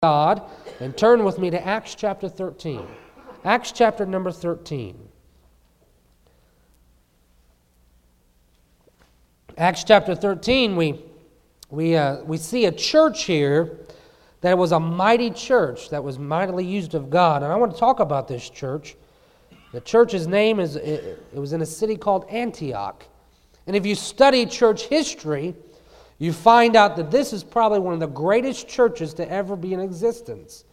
God, and turn with me to Acts chapter 13. Acts chapter number 13. Acts chapter 13, we see a church here that was a mighty church that was mightily used of God. And I want to talk about this church. The church's name it was in a city called Antioch. And if you study church history, you find out that this is probably one of the greatest churches to ever be in existence.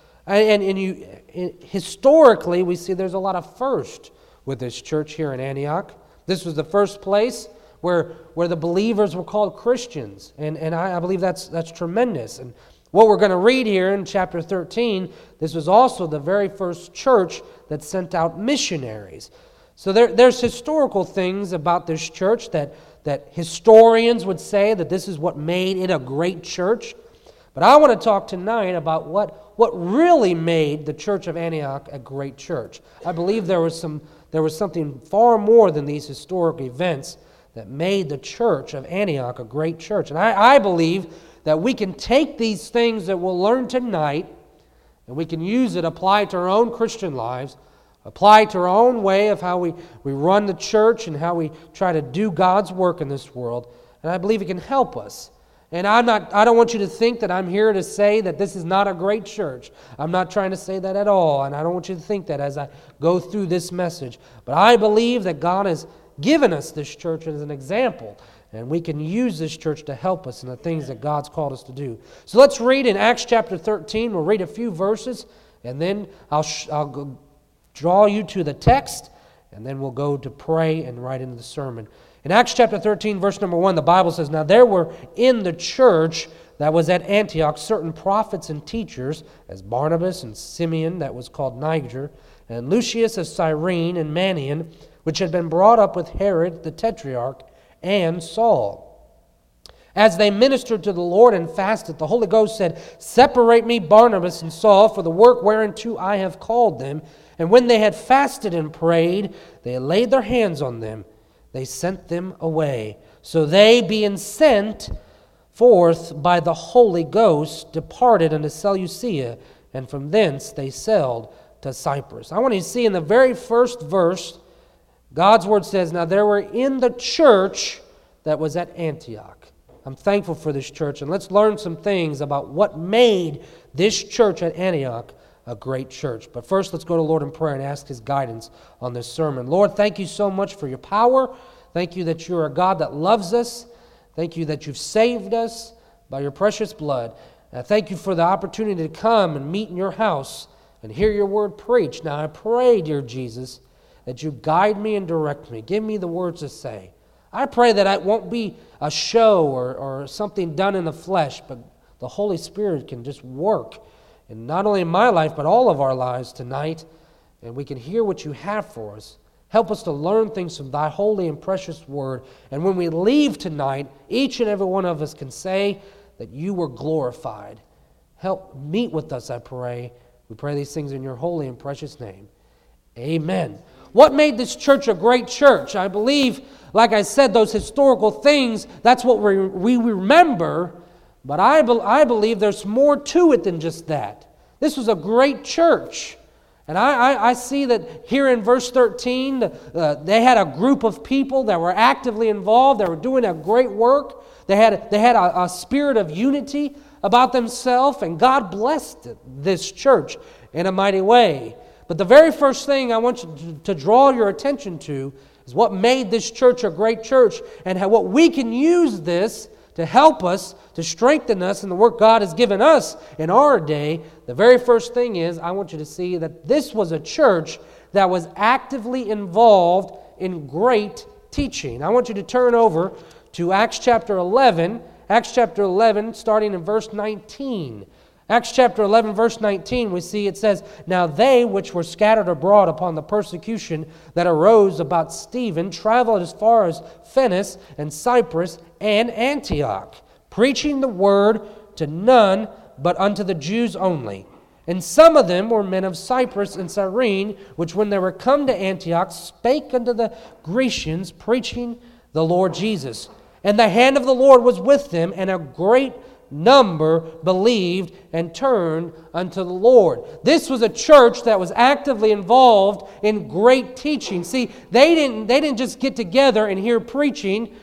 Historically, we see there's a lot of first with this church here in Antioch. This was the first place where the believers were called Christians. And I believe that's tremendous. And what we're going to read here in chapter 13, this was also the very first church that sent out missionaries. So there's historical things about this church that historians would say that this is what made it a great church. But I want to talk tonight about what really made the church of Antioch a great church. I believe there was something far more than these historic events that made the church of Antioch a great church. And I believe that we can take these things that we'll learn tonight and we can use it, apply it to our own Christian lives, apply to our own way of how we run the church and how we try to do God's work in this world. And I believe it can help us. And I don't want you to think that I'm here to say that this is not a great church. I'm not trying to say that at all. And I don't want you to think that as I go through this message. But I believe that God has given us this church as an example. And we can use this church to help us in the things that God's called us to do. So let's read in Acts chapter 13. We'll read a few verses. And then I'll draw you to the text, and then we'll go to pray and right into the sermon. In Acts chapter 13, verse number 1, the Bible says, "Now there were in the church that was at Antioch certain prophets and teachers, as Barnabas and Simeon, that was called Niger, and Lucius of Cyrene and Manaen, which had been brought up with Herod the Tetrarch, and Saul. As they ministered to the Lord and fasted, the Holy Ghost said, 'Separate me Barnabas and Saul for the work whereunto I have called them.' And when they had fasted and prayed, they laid their hands on them. They sent them away. So they, being sent forth by the Holy Ghost, departed unto Seleucia, and from thence they sailed to Cyprus." I want you to see in the very first verse, God's word says, "Now there were in the church that was at Antioch." I'm thankful for this church, and let's learn some things about what made this church at Antioch a great church. But first, let's go to the Lord in prayer and ask His guidance on this sermon. Lord, thank you so much for your power. Thank you that you're a God that loves us. Thank you that you've saved us by your precious blood. And I thank you for the opportunity to come and meet in your house and hear your word preached. Now I pray, dear Jesus, that you guide me and direct me. Give me the words to say. I pray that it won't be a show or something done in the flesh, but the Holy Spirit can just work. And not only in my life, but all of our lives tonight. And we can hear what you have for us. Help us to learn things from thy holy and precious word. And when we leave tonight, each and every one of us can say that you were glorified. Help meet with us, I pray. We pray these things in your holy and precious name. Amen. What made this church a great church? I believe, like I said, those historical things, that's what we remember. But I believe there's more to it than just that. This was a great church. And I see that here in verse 13, they had a group of people that were actively involved. They were doing a great work. They had a spirit of unity about themselves, and God blessed this church in a mighty way. But the very first thing I want you to draw your attention to is what made this church a great church, and what we can use this to help us, to strengthen us in the work God has given us in our day. The very first thing is, I want you to see that this was a church that was actively involved in great teaching. I want you to turn over to Acts chapter 11. Acts chapter 11, starting in verse 19. Acts chapter 11, verse 19, we see it says, "Now they which were scattered abroad upon the persecution that arose about Stephen traveled as far as Phoenix and Cyprus and Antioch, preaching the word to none but unto the Jews only. And some of them were men of Cyprus and Cyrene, which when they were come to Antioch spake unto the Grecians, preaching the Lord Jesus. And the hand of the Lord was with them, and a great number believed and turned unto the Lord. This was a church that was actively involved in great teaching. See, they didn't just get together and hear preaching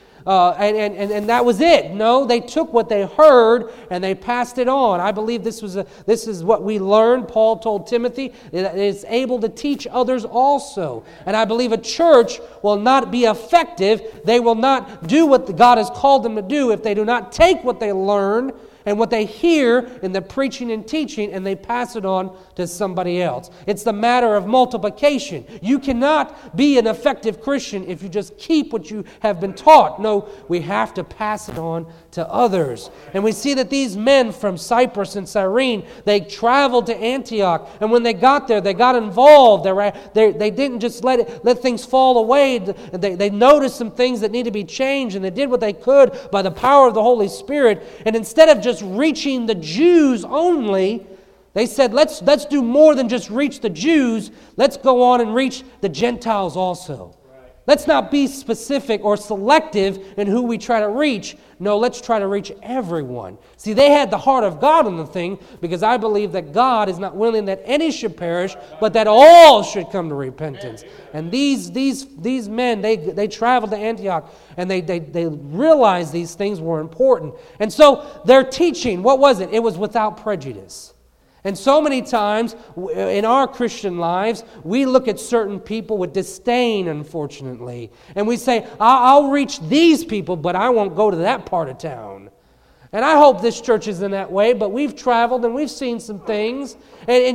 and that was it. No, they took what they heard and they passed it on. I believe this is what we learned. Paul told Timothy that it's able to teach others also. And I believe a church will not be effective. They will not do what God has called them to do if they do not take what they learn and what they hear in the preaching and teaching, and they pass it on to somebody else. It's the matter of multiplication. You cannot be an effective Christian if you just keep what you have been taught. No, we have to pass it on to others. And we see that these men from Cyprus and Cyrene, they traveled to Antioch, and when they got there, they got involved. They didn't just let things fall away. They noticed some things that need to be changed, and they did what they could by the power of the Holy Spirit. And instead of just reaching the Jews only, they said, let's do more than just reach the Jews. Let's go on and reach the Gentiles also. Right. Let's not be specific or selective in who we try to reach. No, let's try to reach everyone. See, they had the heart of God on the thing, because I believe that God is not willing that any should perish, but that all should come to repentance. And these men, they traveled to Antioch, and they realized these things were important. And so their teaching, what was it? It was without prejudice. And so many times in our Christian lives, we look at certain people with disdain, unfortunately. And we say, I'll reach these people, but I won't go to that part of town. And I hope this church is in that way, but we've traveled and we've seen some things. And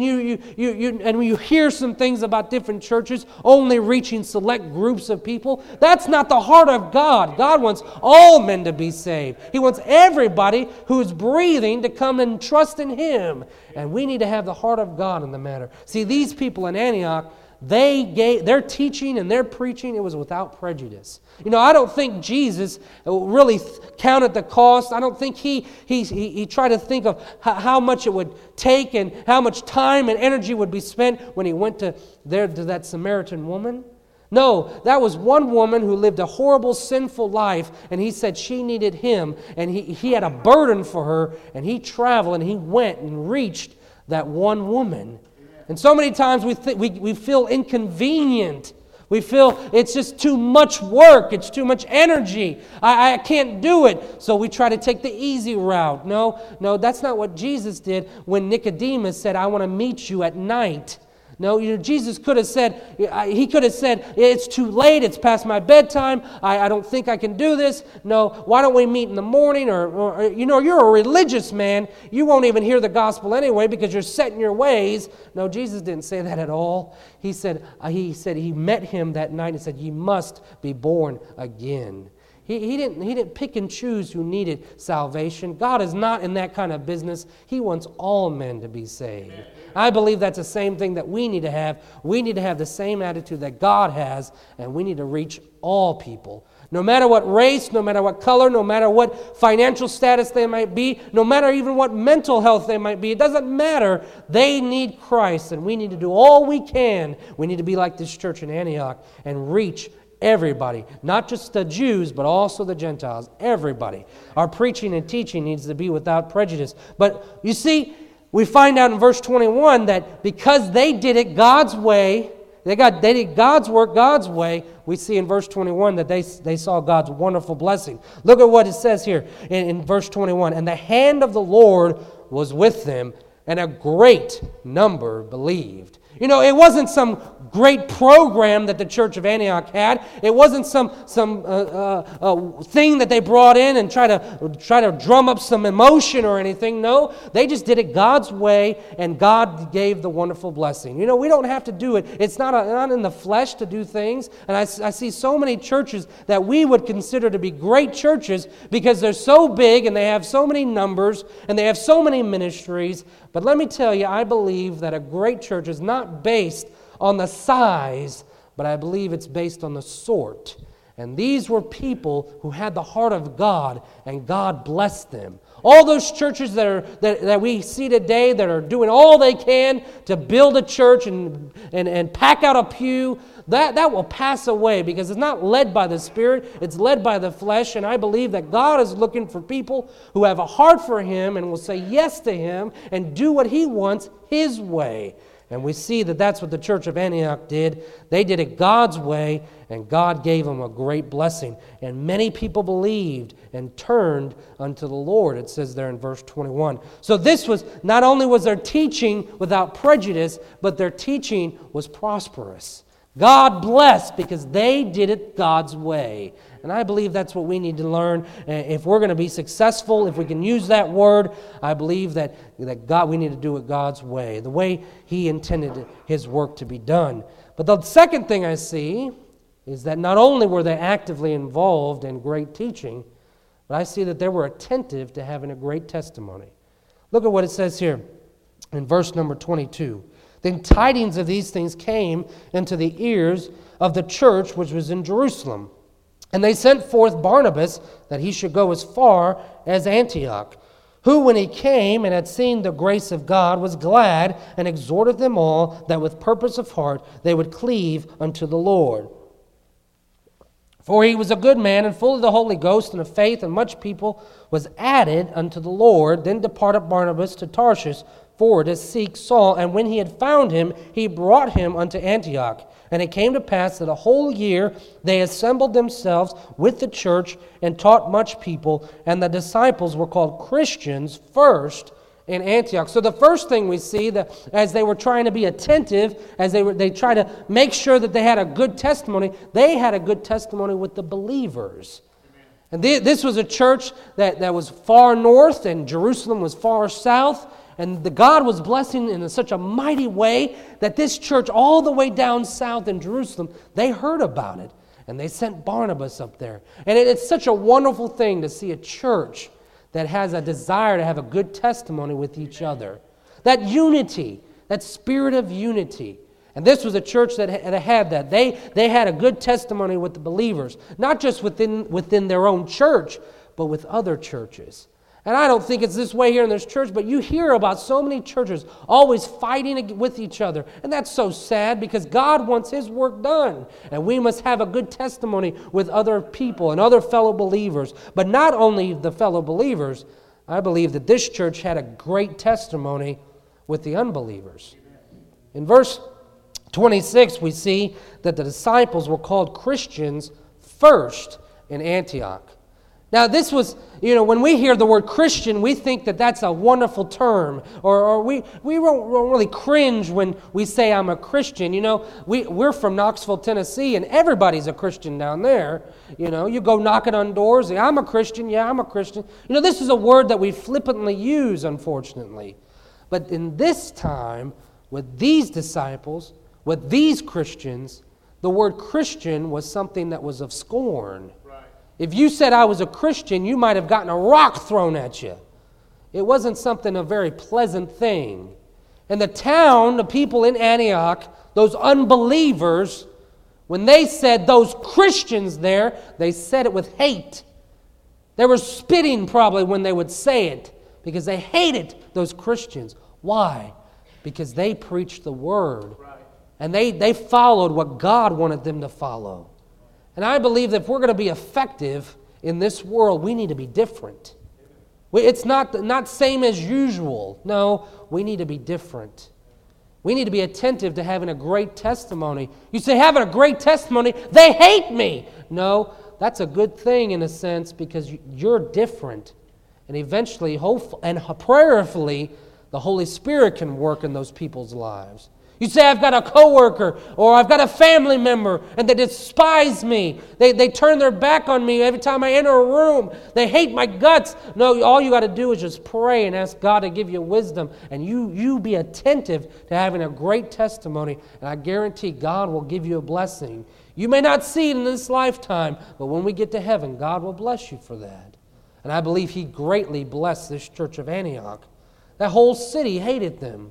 you hear some things about different churches only reaching select groups of people. That's not the heart of God. God wants all men to be saved. He wants everybody who is breathing to come and trust in Him. And we need to have the heart of God in the matter. See, these people in Antioch, their teaching and their preaching, it was without prejudice. You know, I don't think Jesus really counted the cost. I don't think he tried to think of how much it would take and how much time and energy would be spent when he went to that Samaritan woman. No, that was one woman who lived a horrible, sinful life, and he said she needed him, and he had a burden for her, and he traveled and he went and reached that one woman. And so many times we feel inconvenient. We feel it's just too much work. It's too much energy. I can't do it. So we try to take the easy route. No, that's not what Jesus did when Nicodemus said, I want to meet you at night. No, Jesus could have said, it's too late, it's past my bedtime, I don't think I can do this. No, why don't we meet in the morning? Or you're a religious man, you won't even hear the gospel anyway because you're set in your ways. No, Jesus didn't say that at all. He said he met him that night and said, you must be born again. He didn't pick and choose who needed salvation. God is not in that kind of business. He wants all men to be saved. I believe that's the same thing that we need to have. We need to have the same attitude that God has, and we need to reach all people. No matter what race, no matter what color, no matter what financial status they might be, no matter even what mental health they might be, it doesn't matter. They need Christ, and we need to do all we can. We need to be like this church in Antioch and reach everybody, not just the Jews, but also the Gentiles, everybody. Our preaching and teaching needs to be without prejudice. But you see, we find out in verse 21 that because they did it God's way, they did God's work God's way, we see in verse 21 that they saw God's wonderful blessing. Look at what it says here in verse 21. And the hand of the Lord was with them, and a great number believed. You know, it wasn't some great program that the church of Antioch had. It wasn't some thing that they brought in and try to drum up some emotion or anything. No, they just did it God's way, and God gave the wonderful blessing. You know, we don't have to do it. It's not in the flesh to do things. And I see so many churches that we would consider to be great churches because they're so big and they have so many numbers and they have so many ministries. But let me tell you, I believe that a great church is not based on the size, but I believe it's based on the sort. And these were people who had the heart of God, and God blessed them. All those churches that we see today that are doing all they can to build a church and pack out a pew, that will pass away because it's not led by the Spirit, it's led by the flesh. And I believe that God is looking for people who have a heart for Him and will say yes to Him and do what He wants His way. And we see that that's what the church of Antioch did. They did it God's way, and God gave them a great blessing. And many people believed and turned unto the Lord, it says there in verse 21. So this was, not only was their teaching without prejudice, but their teaching was prosperous. God blessed because they did it God's way. And I believe that's what we need to learn. If we're going to be successful, if we can use that word, I believe that God, we need to do it God's way, the way He intended His work to be done. But the second thing I see is that not only were they actively involved in great teaching, but I see that they were attentive to having a great testimony. Look at what it says here in verse number 22. Then tidings of these things came into the ears of the church which was in Jerusalem. And they sent forth Barnabas that he should go as far as Antioch, who, when he came and had seen the grace of God, was glad and exhorted them all that with purpose of heart they would cleave unto the Lord. For he was a good man and full of the Holy Ghost and of faith, and much people was added unto the Lord. Then departed Barnabas to Tarshish for to seek Saul, and when he had found him, he brought him unto Antioch. And it came to pass that a whole year they assembled themselves with the church and taught much people, and the disciples were called Christians first in Antioch. So the first thing we see, that as they were trying to be attentive, as they tried to make sure that they had a good testimony, they had a good testimony with the believers. And this was a church that was far north, and Jerusalem was far south. And God was blessing in such a mighty way that this church all the way down south in Jerusalem, they heard about it. And they sent Barnabas up there. And it's such a wonderful thing to see a church that has a desire to have a good testimony with each other. That unity, that spirit of unity. And this was a church that had that. They had a good testimony with the believers. Not just within their own church, but with other churches. And I don't think it's this way here in this church, but you hear about so many churches always fighting with each other. And that's so sad because God wants His work done. And we must have a good testimony with other people and other fellow believers. But not only the fellow believers, I believe that this church had a great testimony with the unbelievers. In verse 26, we see that the disciples were called Christians first in Antioch. Now, this was, when we hear the word Christian, we think that that's a wonderful term. Or we won't really cringe when we say I'm a Christian. We're from Knoxville, Tennessee, and everybody's a Christian down there. You go knocking on doors, say, I'm a Christian, yeah, I'm a Christian. This is a word that we flippantly use, unfortunately. But in this time, with these disciples, with these Christians, the word Christian was something that was of scorn. If you said I was a Christian, you might have gotten a rock thrown at you. It wasn't a very pleasant thing. And the town, the people in Antioch, those unbelievers, when they said those Christians there, they said it with hate. They were spitting probably when they would say it because they hated those Christians. Why? Because they preached the Word. And they followed what God wanted them to follow. And I believe that if we're going to be effective in this world, we need to be different. It's not same as usual. No, we need to be different. We need to be attentive to having a great testimony. You say, having a great testimony, they hate me. No, that's a good thing in a sense because you're different. And eventually, hopefully, and prayerfully, the Holy Spirit can work in those people's lives. You say, I've got a coworker or I've got a family member and they despise me. They turn their back on me every time I enter a room. They hate my guts. No, all you got to do is just pray and ask God to give you wisdom. And you be attentive to having a great testimony. And I guarantee God will give you a blessing. You may not see it in this lifetime, but when we get to heaven, God will bless you for that. And I believe He greatly blessed this church of Antioch. That whole city hated them.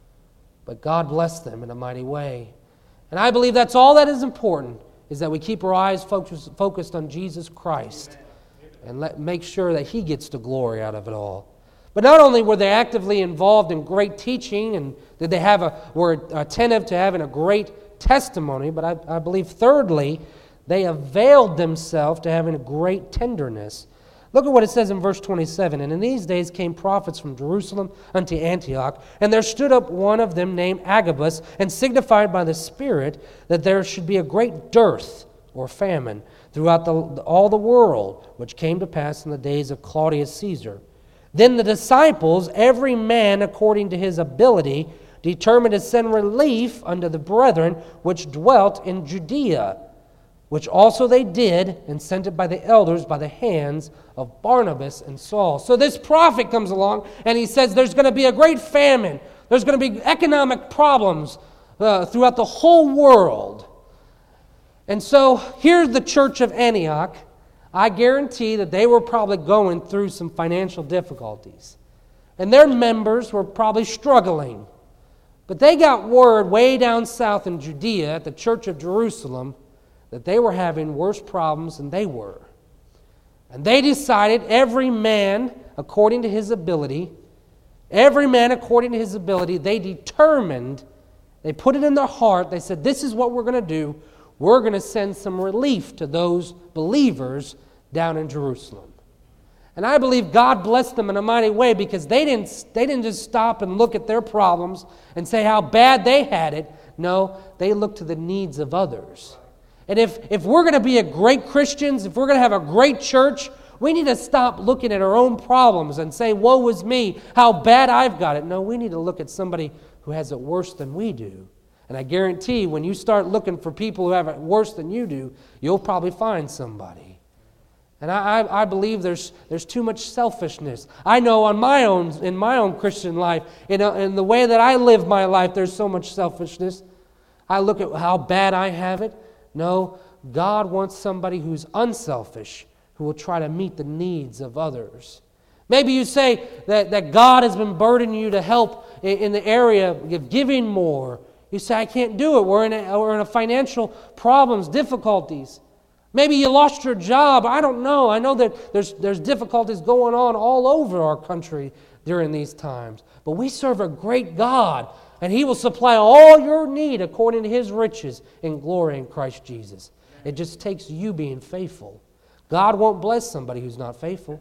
But God blessed them in a mighty way. And I believe that's all that is important, is that we keep our eyes focused on Jesus Christ. and make sure that He gets the glory out of it all. But not only were they actively involved in great teaching and did they were attentive to having a great testimony, but I believe thirdly, they availed themselves to having a great tenderness. Look at what it says in verse 27. And in these days came prophets from Jerusalem unto Antioch, and there stood up one of them named Agabus, and signified by the Spirit that there should be a great dearth or famine throughout all the world, which came to pass in the days of Claudius Caesar. Then the disciples, every man according to his ability, determined to send relief unto the brethren which dwelt in Judea, which also they did, and sent it by the elders by the hands of Barnabas and Saul. So this prophet comes along, and he says there's going to be a great famine. There's going to be economic problems throughout the whole world. And so here's the church of Antioch. I guarantee that they were probably going through some financial difficulties. And their members were probably struggling. But they got word way down south in Judea at the church of Jerusalem that they were having worse problems than they were. And they decided every man according to his ability, they determined, they put it in their heart, they said, this is what we're going to do. We're going to send some relief to those believers down in Jerusalem. And I believe God blessed them in a mighty way because they didn't just stop and look at their problems and say how bad they had it. No, they looked to the needs of others. And if we're going to be a great Christians, if we're going to have a great church, we need to stop looking at our own problems and say, woe is me, how bad I've got it. No, we need to look at somebody who has it worse than we do. And I guarantee when you start looking for people who have it worse than you do, you'll probably find somebody. And I believe there's too much selfishness. I know in my own Christian life, in the way that I live my life, there's so much selfishness. I look at how bad I have it. No, God wants somebody who's unselfish, who will try to meet the needs of others. Maybe you say that God has been burdening you to help in the area of giving more. You say, I can't do it. We're in a financial problems, difficulties. Maybe you lost your job. I don't know. I know that there's difficulties going on all over our country during these times. But we serve a great God, and He will supply all your need according to His riches in glory in Christ Jesus. It just takes you being faithful. God won't bless somebody who's not faithful.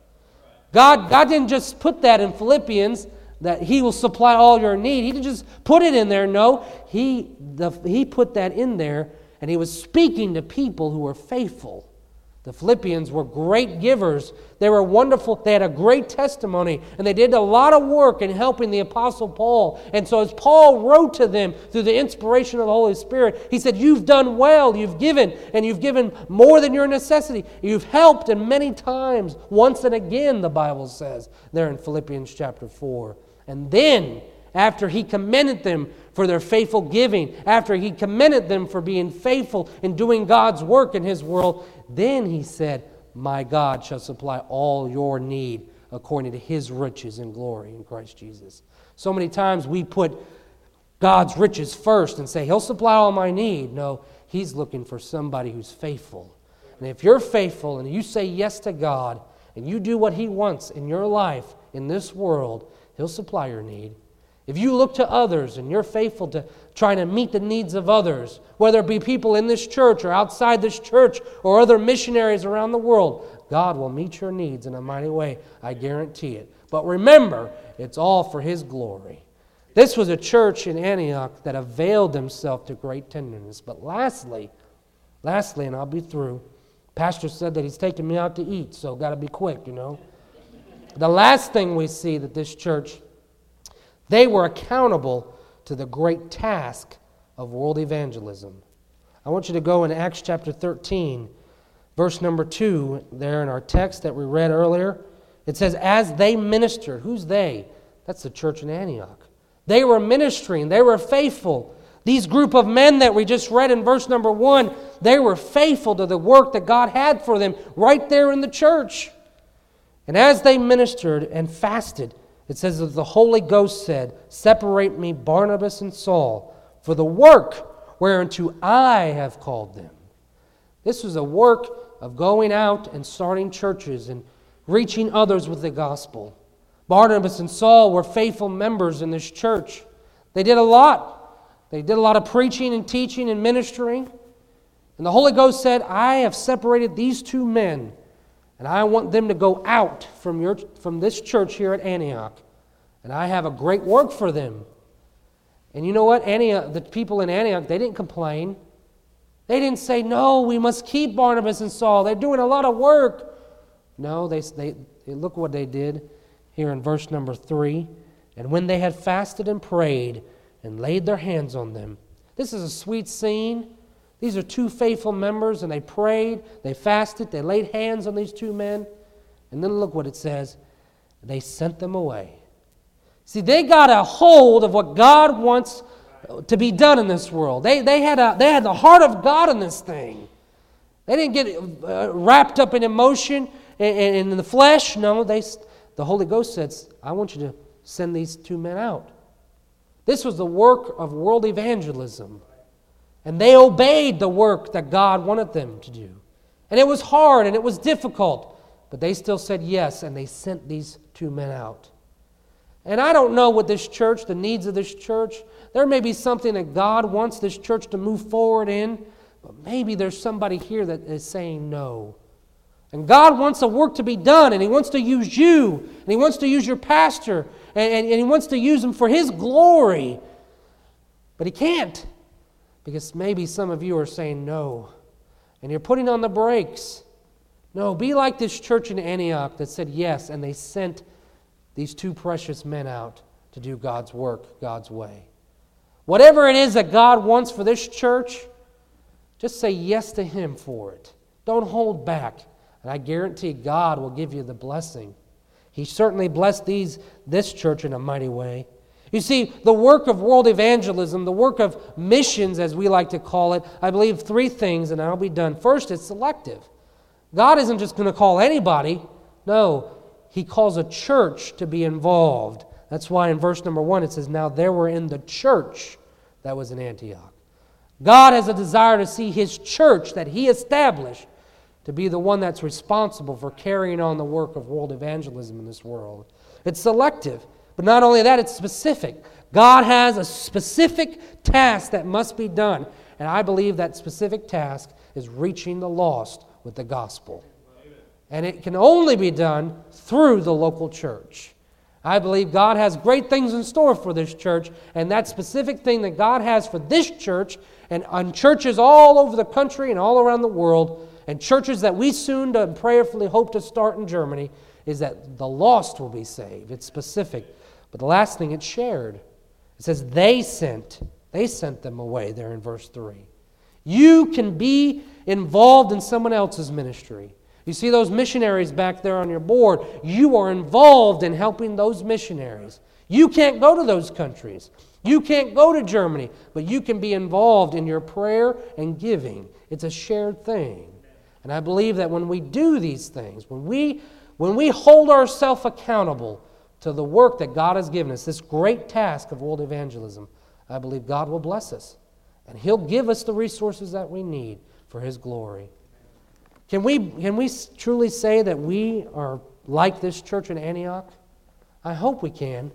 God didn't just put that in Philippians, that He will supply all your need. He didn't just put it in there. No, He put that in there, and He was speaking to people who were faithful. The Philippians were great givers. They were wonderful. They had a great testimony, and they did a lot of work in helping the Apostle Paul. And so as Paul wrote to them through the inspiration of the Holy Spirit, he said, you've done well, you've given, and you've given more than your necessity. You've helped, and many times, once and again, the Bible says, there in Philippians chapter 4. And then, after he commended them for their faithful giving, after he commended them for being faithful in doing God's work in His world, then he said, my God shall supply all your need according to His riches and glory in Christ Jesus. So many times we put God's riches first and say, He'll supply all my need. No, He's looking for somebody who's faithful. And if you're faithful and you say yes to God and you do what He wants in your life, in this world, He'll supply your need. If you look to others and you're faithful to trying to meet the needs of others, whether it be people in this church or outside this church or other missionaries around the world, God will meet your needs in a mighty way. I guarantee it. But remember, it's all for His glory. This was a church in Antioch that availed themselves to great tenderness. But lastly, and I'll be through, Pastor said that he's taking me out to eat, so got to be quick, The last thing we see that this church, they were accountable to the great task of world evangelism. I want you to go in Acts chapter 13, verse number 2, there in our text that we read earlier. It says, as they ministered. Who's they? That's the church in Antioch. They were ministering. They were faithful. These group of men that we just read in verse number 1, they were faithful to the work that God had for them right there in the church. And as they ministered and fasted, it says that the Holy Ghost said, separate me, Barnabas and Saul, for the work whereunto I have called them. This was a work of going out and starting churches and reaching others with the gospel. Barnabas and Saul were faithful members in this church. They did a lot. They did a lot of preaching and teaching and ministering. And the Holy Ghost said, I have separated these two men, and I want them to go out from this church here at Antioch. And I have a great work for them. And you know what? The people in Antioch, they didn't complain. They didn't say, no, we must keep Barnabas and Saul. They're doing a lot of work. No, they look what they did here in verse number 3. And when they had fasted and prayed and laid their hands on them. This is a sweet scene. These are two faithful members, and they prayed, they fasted, they laid hands on these two men. And then look what it says. They sent them away. See, they got a hold of what God wants to be done in this world. They had the heart of God in this thing. They didn't get wrapped up in emotion and in the flesh. No, the Holy Ghost says, I want you to send these two men out. This was the work of world evangelism. And they obeyed the work that God wanted them to do. And it was hard and it was difficult. But they still said yes, and they sent these two men out. And I don't know what this church, the needs of this church, there may be something that God wants this church to move forward in, but maybe there's somebody here that is saying no. And God wants a work to be done, and He wants to use you, and He wants to use your pastor, and He wants to use him for His glory. But He can't, because maybe some of you are saying no, and you're putting on the brakes. No, be like this church in Antioch that said yes, and they sent these two precious men out to do God's work, God's way. Whatever it is that God wants for this church, just say yes to Him for it. Don't hold back. And I guarantee God will give you the blessing. He certainly blessed this church in a mighty way. You see, the work of world evangelism, the work of missions, as we like to call it, I believe three things, and I'll be done. First, it's selective. God isn't just going to call anybody. No, He calls a church to be involved. That's why in verse number 1 it says, now there were in the church that was in Antioch. God has a desire to see His church that He established to be the one that's responsible for carrying on the work of world evangelism in this world. It's selective, but not only that, it's specific. God has a specific task that must be done, and I believe that specific task is reaching the lost with the gospel. And it can only be done through the local church. I believe God has great things in store for this church, and that specific thing that God has for this church and on churches all over the country and all around the world, and churches that we soon to prayerfully hope to start in Germany, is that the lost will be saved. It's specific. But the last thing, it's shared. It says they sent them away there in verse 3. You can be involved in someone else's ministry. You see those missionaries back there on your board. You are involved in helping those missionaries. You can't go to those countries. You can't go to Germany, but you can be involved in your prayer and giving. It's a shared thing. And I believe that when we do these things, when we hold ourselves accountable to the work that God has given us, this great task of world evangelism, I believe God will bless us. And He'll give us the resources that we need for His glory. Can we truly say that we are like this church in Antioch? I hope we can.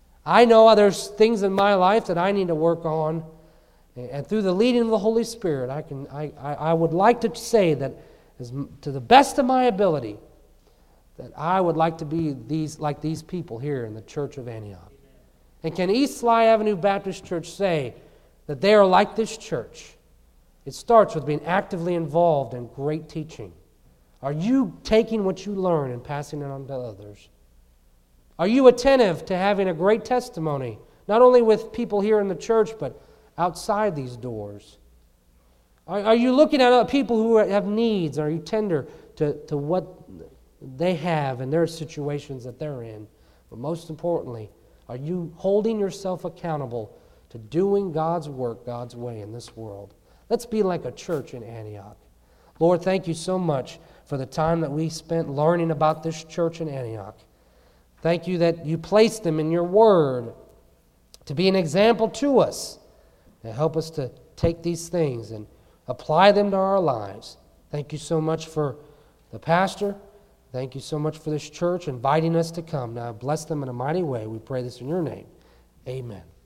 I know there's things in my life that I need to work on, and through the leading of the Holy Spirit, I would like to say that to the best of my ability, that I would like to be like these people here in the church of Antioch. And can East Sly Avenue Baptist Church say that they are like this church? It starts with being actively involved in great teaching. Are you taking what you learn and passing it on to others? Are you attentive to having a great testimony, not only with people here in the church, but outside these doors? Are you looking at people who have needs? Are you tender to what they have and their situations that they're in? But most importantly, are you holding yourself accountable to doing God's work, God's way in this world? Let's be like a church in Antioch. Lord, thank you so much for the time that we spent learning about this church in Antioch. Thank you that you placed them in your word to be an example to us and help us to take these things and apply them to our lives. Thank you so much for the pastor. Thank you so much for this church inviting us to come. Now bless them in a mighty way. We pray this in your name. Amen.